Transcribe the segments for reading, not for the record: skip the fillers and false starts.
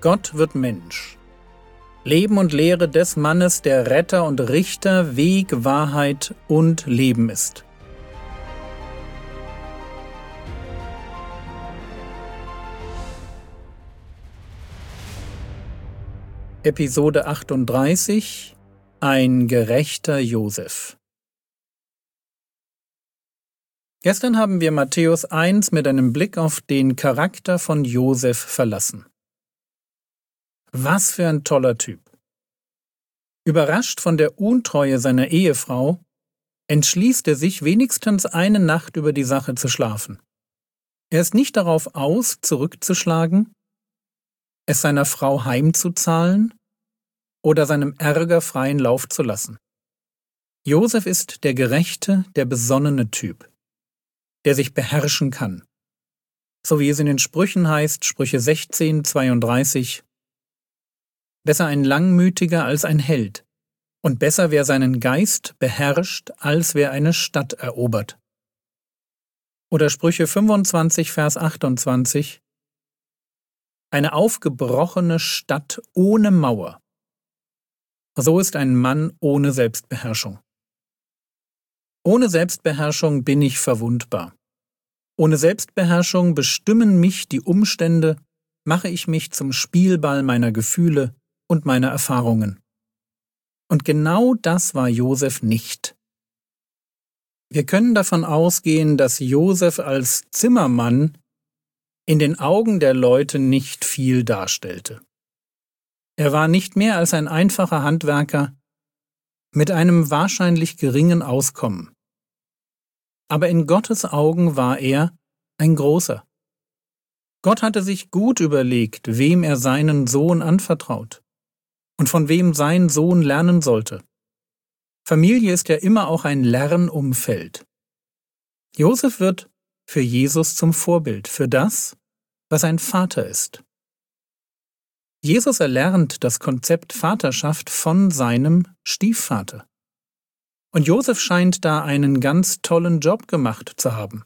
Gott wird Mensch. Leben und Lehre des Mannes, der Retter und Richter, Weg, Wahrheit und Leben ist. Episode 38 – Ein gerechter Josef. Gestern haben wir Matthäus 1 mit einem Blick auf den Charakter von Josef verlassen. Was für ein toller Typ! Überrascht von der Untreue seiner Ehefrau, entschließt er sich, wenigstens eine Nacht über die Sache zu schlafen. Er ist nicht darauf aus, zurückzuschlagen, es seiner Frau heimzuzahlen oder seinem Ärger freien Lauf zu lassen. Josef ist der gerechte, der besonnene Typ, der sich beherrschen kann. So wie es in den Sprüchen heißt, Sprüche 16, 32, besser ein Langmütiger als ein Held, und besser wer seinen Geist beherrscht, als wer eine Stadt erobert. Oder Sprüche 25, Vers 28, eine aufgebrochene Stadt ohne Mauer. So ist ein Mann ohne Selbstbeherrschung. Ohne Selbstbeherrschung bin ich verwundbar. Ohne Selbstbeherrschung bestimmen mich die Umstände, mache ich mich zum Spielball meiner Gefühle und meiner Erfahrungen. Und genau das war Josef nicht. Wir können davon ausgehen, dass Josef als Zimmermann in den Augen der Leute nicht viel darstellte. Er war nicht mehr als ein einfacher Handwerker mit einem wahrscheinlich geringen Auskommen. Aber in Gottes Augen war er ein Großer. Gott hatte sich gut überlegt, wem er seinen Sohn anvertraut und von wem sein Sohn lernen sollte. Familie ist ja immer auch ein Lernumfeld. Josef wird für Jesus zum Vorbild, für das, was ein Vater ist. Jesus erlernt das Konzept Vaterschaft von seinem Stiefvater. Und Josef scheint da einen ganz tollen Job gemacht zu haben.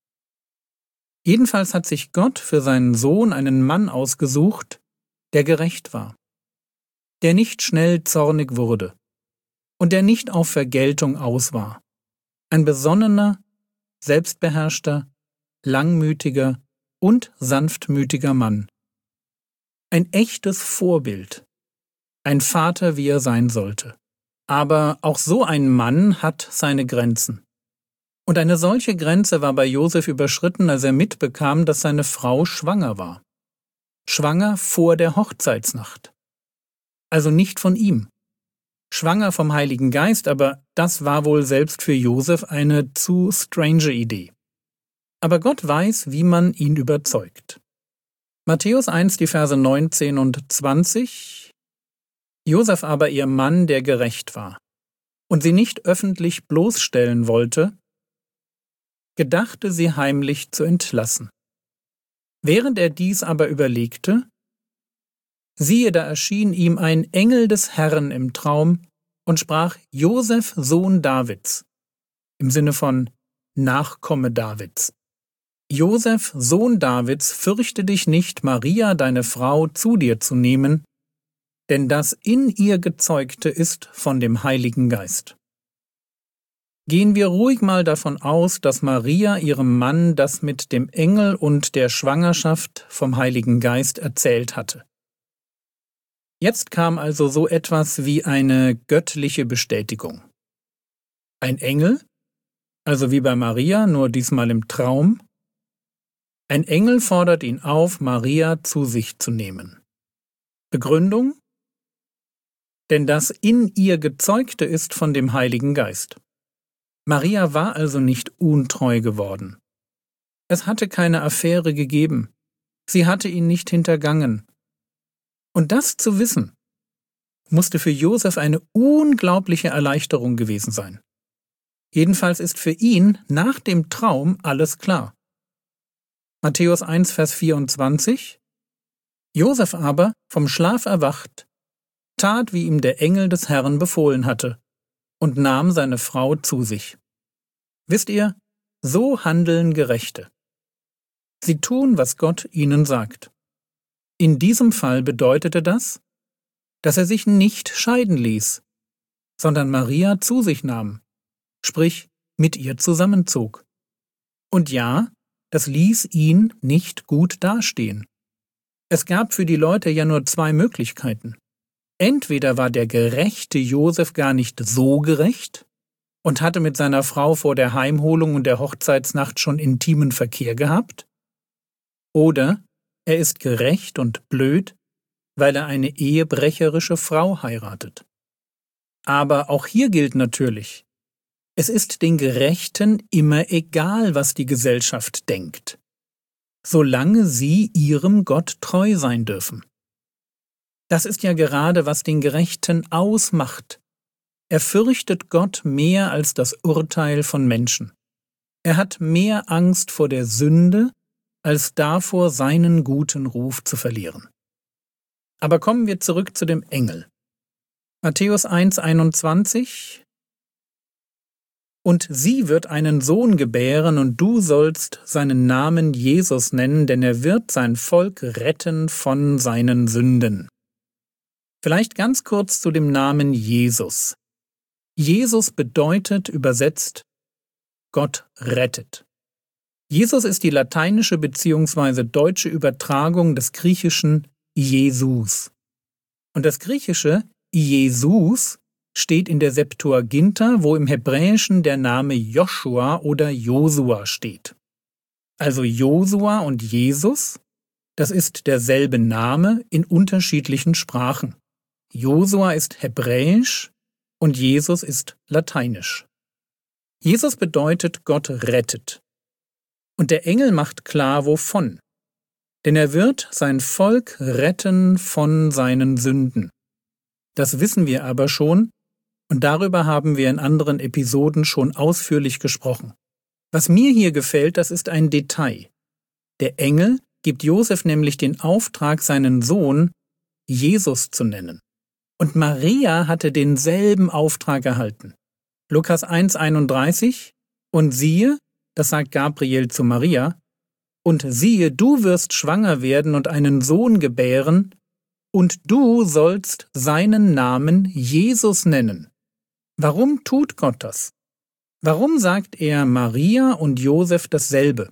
Jedenfalls hat sich Gott für seinen Sohn einen Mann ausgesucht, der gerecht war, der nicht schnell zornig wurde und der nicht auf Vergeltung aus war. Ein besonnener, selbstbeherrschter, langmütiger und sanftmütiger Mann. Ein echtes Vorbild. Ein Vater, wie er sein sollte. Aber auch so ein Mann hat seine Grenzen. Und eine solche Grenze war bei Josef überschritten, als er mitbekam, dass seine Frau schwanger war. Schwanger vor der Hochzeitsnacht. Also nicht von ihm. Schwanger vom Heiligen Geist, aber das war wohl selbst für Josef eine zu strange Idee. Aber Gott weiß, wie man ihn überzeugt. Matthäus 1, die Verse 19 und 20. Josef aber ihr Mann, der gerecht war und sie nicht öffentlich bloßstellen wollte, gedachte sie heimlich zu entlassen. Während er dies aber überlegte, siehe, da erschien ihm ein Engel des Herrn im Traum und sprach: Josef, Sohn Davids, im Sinne von Nachkomme Davids. Josef, Sohn Davids, fürchte dich nicht, Maria, deine Frau, zu dir zu nehmen, denn das in ihr Gezeugte ist von dem Heiligen Geist. Gehen wir ruhig mal davon aus, dass Maria ihrem Mann das mit dem Engel und der Schwangerschaft vom Heiligen Geist erzählt hatte. Jetzt kam also so etwas wie eine göttliche Bestätigung. Ein Engel, also wie bei Maria, nur diesmal im Traum. Ein Engel fordert ihn auf, Maria zu sich zu nehmen. Begründung? Denn das in ihr Gezeugte ist von dem Heiligen Geist. Maria war also nicht untreu geworden. Es hatte keine Affäre gegeben. Sie hatte ihn nicht hintergangen. Und das zu wissen, musste für Josef eine unglaubliche Erleichterung gewesen sein. Jedenfalls ist für ihn nach dem Traum alles klar. Matthäus 1, Vers 24. Josef aber, vom Schlaf erwacht, tat, wie ihm der Engel des Herrn befohlen hatte, und nahm seine Frau zu sich. Wisst ihr, so handeln Gerechte. Sie tun, was Gott ihnen sagt. In diesem Fall bedeutete das, dass er sich nicht scheiden ließ, sondern Maria zu sich nahm, sprich mit ihr zusammenzog. Und ja, das ließ ihn nicht gut dastehen. Es gab für die Leute ja nur zwei Möglichkeiten. Entweder war der gerechte Josef gar nicht so gerecht und hatte mit seiner Frau vor der Heimholung und der Hochzeitsnacht schon intimen Verkehr gehabt, oder er ist gerecht und blöd, weil er eine ehebrecherische Frau heiratet. Aber auch hier gilt natürlich, es ist den Gerechten immer egal, was die Gesellschaft denkt, solange sie ihrem Gott treu sein dürfen. Das ist ja gerade, was den Gerechten ausmacht. Er fürchtet Gott mehr als das Urteil von Menschen. Er hat mehr Angst vor der Sünde, als davor, seinen guten Ruf zu verlieren. Aber kommen wir zurück zu dem Engel. Matthäus 1,21: Und sie wird einen Sohn gebären, und du sollst seinen Namen Jesus nennen, denn er wird sein Volk retten von seinen Sünden. Vielleicht ganz kurz zu dem Namen Jesus. Jesus bedeutet übersetzt Gott rettet. Jesus ist die lateinische bzw. deutsche Übertragung des griechischen Jesus. Und das griechische Jesus steht in der Septuaginta, wo im Hebräischen der Name Joshua oder Josua steht. Also Josua und Jesus, das ist derselbe Name in unterschiedlichen Sprachen. Josua ist hebräisch und Jesus ist lateinisch. Jesus bedeutet Gott rettet. Und der Engel macht klar, wovon. Denn er wird sein Volk retten von seinen Sünden. Das wissen wir aber schon, und darüber haben wir in anderen Episoden schon ausführlich gesprochen. Was mir hier gefällt, das ist ein Detail. Der Engel gibt Josef nämlich den Auftrag, seinen Sohn Jesus zu nennen. Und Maria hatte denselben Auftrag erhalten. Lukas 1,31: Und siehe, das sagt Gabriel zu Maria, und siehe, du wirst schwanger werden und einen Sohn gebären, und du sollst seinen Namen Jesus nennen. Warum tut Gott das? Warum sagt er Maria und Josef dasselbe?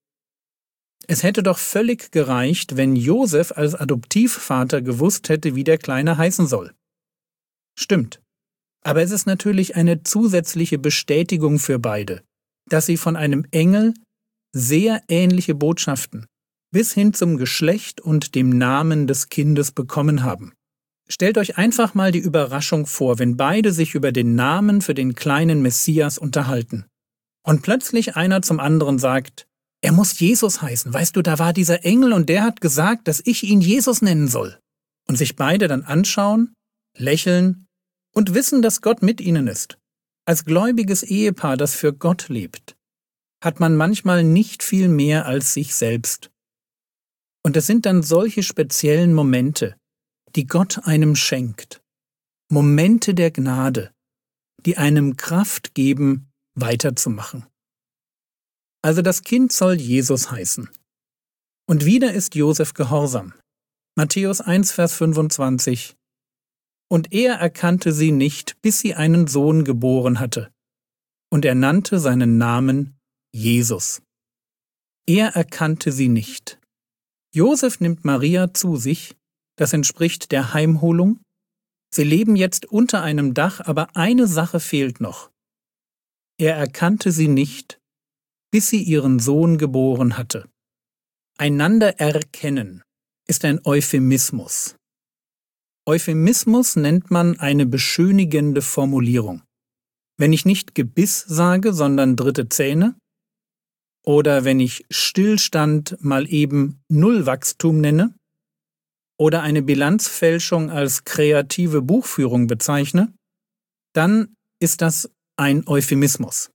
Es hätte doch völlig gereicht, wenn Josef als Adoptivvater gewusst hätte, wie der Kleine heißen soll. Stimmt. Aber es ist natürlich eine zusätzliche Bestätigung für beide, dass sie von einem Engel sehr ähnliche Botschaften bis hin zum Geschlecht und dem Namen des Kindes bekommen haben. Stellt euch einfach mal die Überraschung vor, wenn beide sich über den Namen für den kleinen Messias unterhalten. Und plötzlich einer zum anderen sagt, er muss Jesus heißen, weißt du, da war dieser Engel und der hat gesagt, dass ich ihn Jesus nennen soll. Und sich beide dann anschauen, lächeln und wissen, dass Gott mit ihnen ist. Als gläubiges Ehepaar, das für Gott lebt, hat man manchmal nicht viel mehr als sich selbst. Und es sind dann solche speziellen Momente, die Gott einem schenkt. Momente der Gnade, die einem Kraft geben, weiterzumachen. Also das Kind soll Jesus heißen. Und wieder ist Josef gehorsam. Matthäus 1, Vers 25. Und er erkannte sie nicht, bis sie einen Sohn geboren hatte. Und er nannte seinen Namen Jesus. Er erkannte sie nicht. Josef nimmt Maria zu sich, das entspricht der Heimholung. Sie leben jetzt unter einem Dach, aber eine Sache fehlt noch. Er erkannte sie nicht, bis sie ihren Sohn geboren hatte. Einander erkennen ist ein Euphemismus. Euphemismus nennt man eine beschönigende Formulierung. Wenn ich nicht Gebiss sage, sondern dritte Zähne, oder wenn ich Stillstand mal eben Nullwachstum nenne, oder eine Bilanzfälschung als kreative Buchführung bezeichne, dann ist das ein Euphemismus.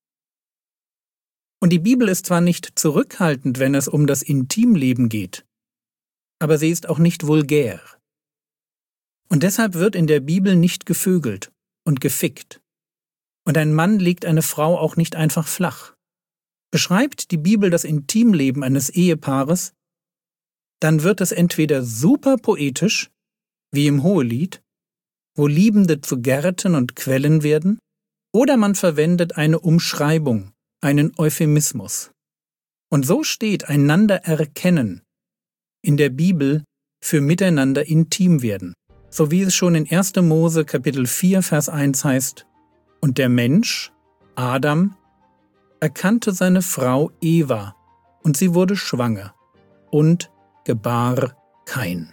Und die Bibel ist zwar nicht zurückhaltend, wenn es um das Intimleben geht, aber sie ist auch nicht vulgär. Und deshalb wird in der Bibel nicht gevögelt und gefickt. Und ein Mann legt eine Frau auch nicht einfach flach. Beschreibt die Bibel das Intimleben eines Ehepaares, dann wird es entweder super poetisch, wie im Hohelied, wo Liebende zu Gärten und Quellen werden, oder man verwendet eine Umschreibung, einen Euphemismus. Und so steht einander erkennen in der Bibel für miteinander intim werden, so wie es schon in 1. Mose Kapitel 4, Vers 1 heißt: Und der Mensch, Adam, erkannte seine Frau Eva, und sie wurde schwanger und gebar Kain.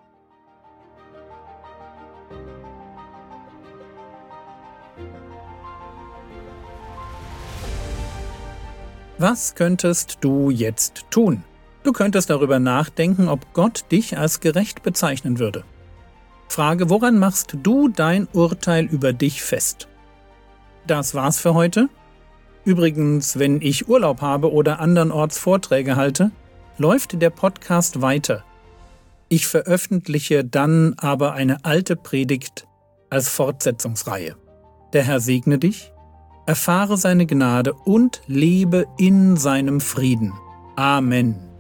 Was könntest du jetzt tun? Du könntest darüber nachdenken, ob Gott dich als gerecht bezeichnen würde. Frage, woran machst du dein Urteil über dich fest? Das war's für heute. Übrigens, wenn ich Urlaub habe oder andernorts Vorträge halte, läuft der Podcast weiter. Ich veröffentliche dann aber eine alte Predigt als Fortsetzungsreihe. Der Herr segne dich, erfahre seine Gnade und lebe in seinem Frieden. Amen.